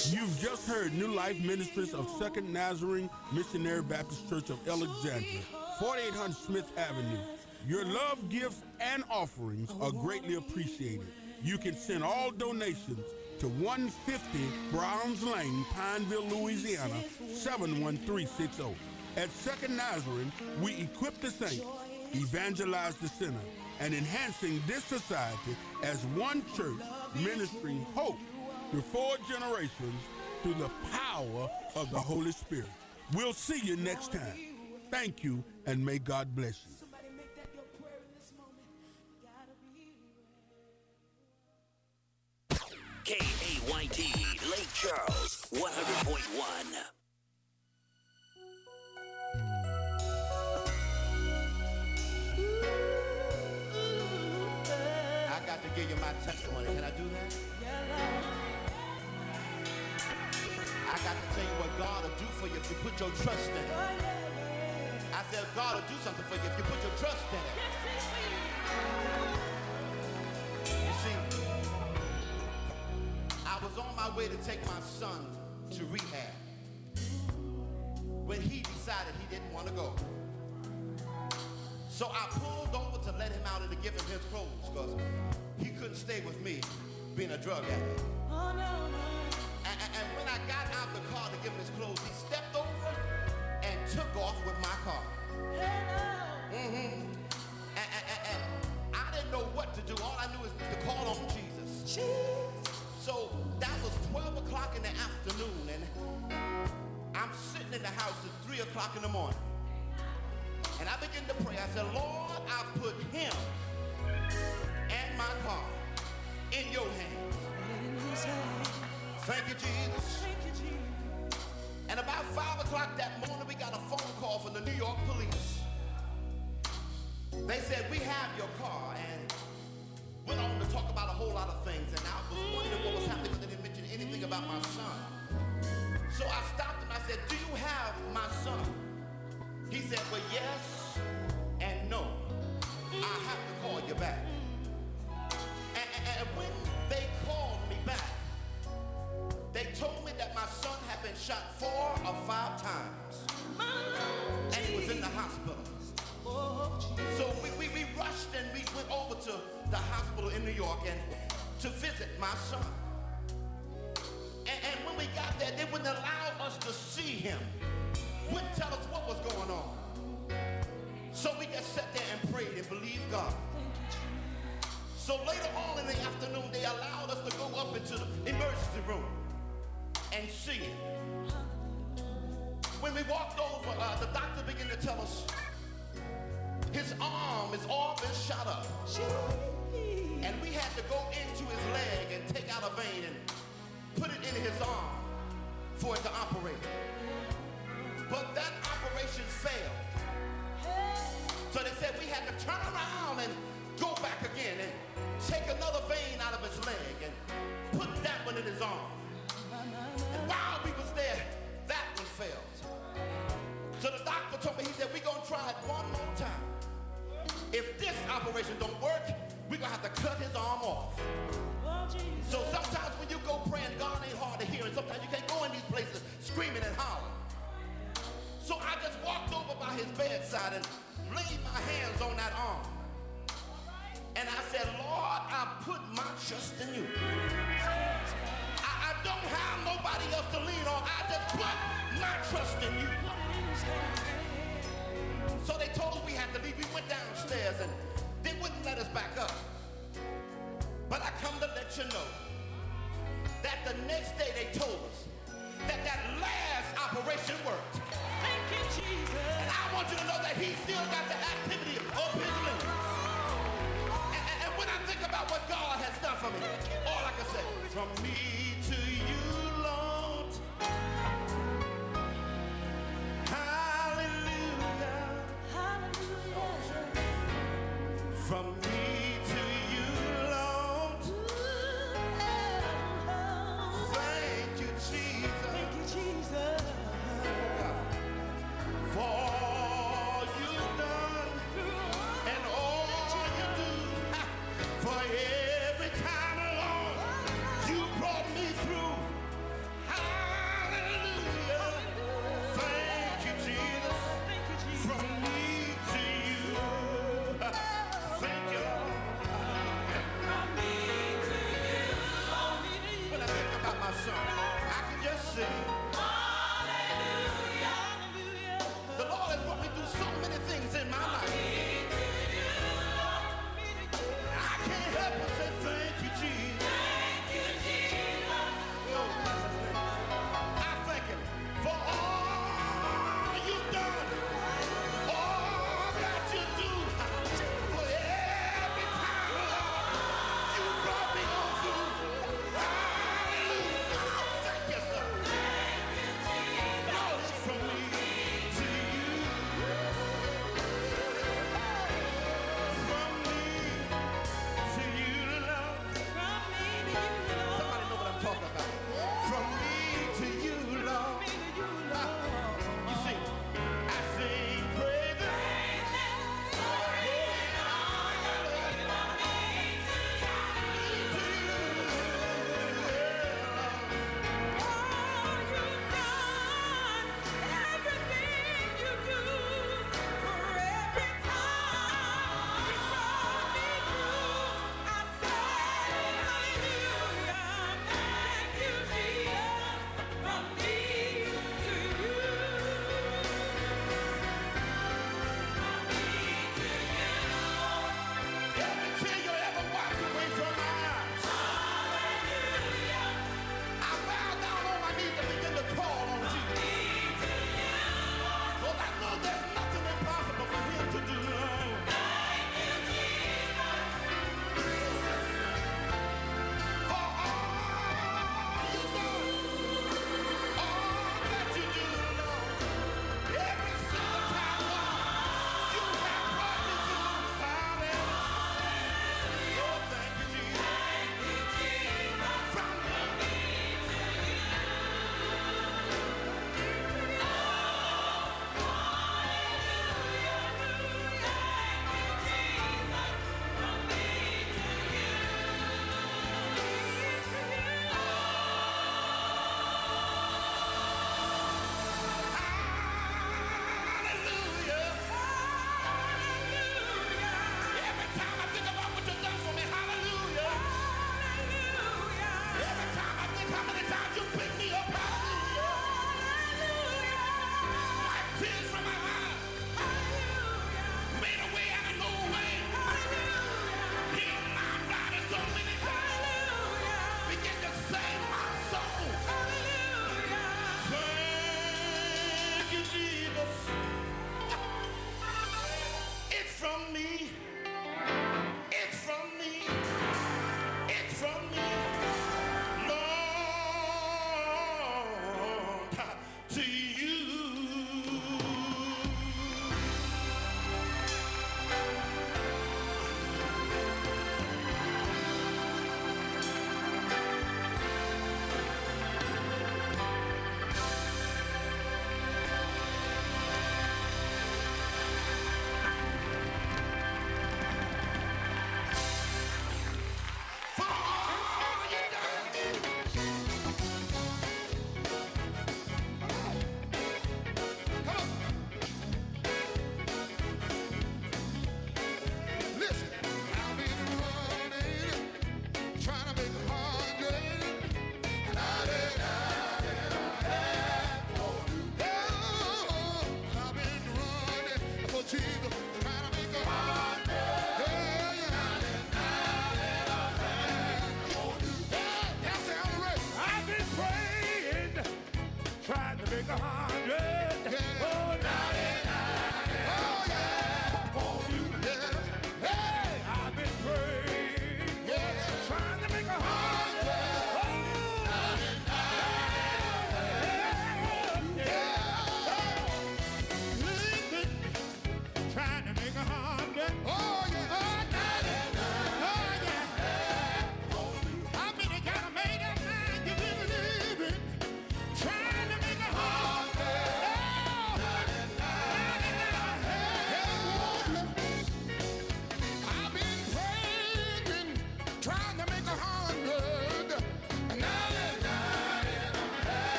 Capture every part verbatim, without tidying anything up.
You've just heard New Life Ministries of Second Nazarene Missionary Baptist Church of Alexandria, forty-eight hundred Smith Avenue. Your love, gifts, and offerings are greatly appreciated. You can send all donations to one fifty Browns Lane, Pineville, Louisiana, seven one three six zero. At Second Nazarene, we equip the saints, evangelize the sinner, and enhancing this society as one church ministering hope to four generations through the power of the Holy Spirit. We'll see you next time. Thank you, and may God bless you. K A Y T, Lake Charles, one hundred point one. I got to give you my testimony. Can I do that? I got to tell you what God will do for you if you put your trust in it. I said God will do something for you if you put your trust in it. You see, I was on my way to take my son to rehab when he decided he didn't want to go. So I pulled over to let him out and to give him his clothes because he couldn't stay with me being a drug addict. Oh, no, no. And, and when I got out the car to give him his clothes, he stepped over and took off with my car. Mm-hmm. And, and, and, and I didn't know what to do. All I knew is to call on Jesus. Jesus. So that was twelve o'clock in the afternoon, and I'm sitting in the house at three o'clock in the morning. And I began to pray. I said, Lord, I put him and my car in your hands. Thank you, Jesus. Thank you, Jesus. And about five o'clock that morning, we got a phone call from the New York police. They said, we have your car, and went on to talk about a whole lot of things. And I was wondering what was happening because they didn't mention anything about my son. So I stopped him. I said, do you have my son? He said, well, yes and no. I have to call you back. And, and, and when they called me back, they told me that my son had been shot four or five times. And he was in the hospital. So we, we, we rushed and we went over to the hospital in New York and to visit my son. And, and when we got there, they wouldn't allow us to see him. Wouldn't tell us what was going on. So we just sat there and prayed and believed God. So later on in the afternoon, they allowed us to go up into the emergency room and see him. When we walked over, uh, the doctor began to tell us his arm has all been shot up. And we had to go into his leg and take out a vein and put it in his arm for it to operate. But that operation failed. So they said we had to turn around and go back again and take another vein out of his leg and put that one in his arm. And while we was there, that one failed. So the doctor told me, he said, we're gonna try it one more time. If this operation don't work, we're gonna have to cut his arm off. So sometimes when you go praying, God ain't hard to hear, and sometimes you can't go in these places screaming and hollering. So I just walked over by his bedside and laid my hands on that arm. And I said, Lord, I put my trust in you. I, I don't have nobody else to lean on. I just put my trust in you. So they told us we had to leave. We went downstairs and they wouldn't let us back up. But I come to let you know that the next day they told us that that last operation worked. Thank you, Jesus. And I want you to know that he still got the activity of his limbs. And, and, and when I think about what God has done for me, all I can say, from me to you, Lord. Hallelujah. Hallelujah. From me to you, Lord. Thank you, Jesus. Thank you, Jesus. For all you've done and all you do, for every time along you brought me through. song. I can just sing. The Lord has brought me through so many things in my life. I can't help but say thank you, Jesus. Oh, bless his name. I thank him for all you've done, all that you do, for every time you brought me on through. Hallelujah. Oh, thank you, sir.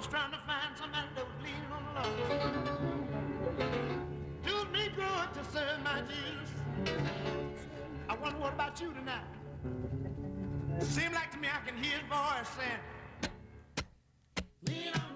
was trying to find somebody that was leaning on the Lord. Do me good to serve my Jesus. I wonder what about you tonight? Seems like to me I can hear his voice saying, lean on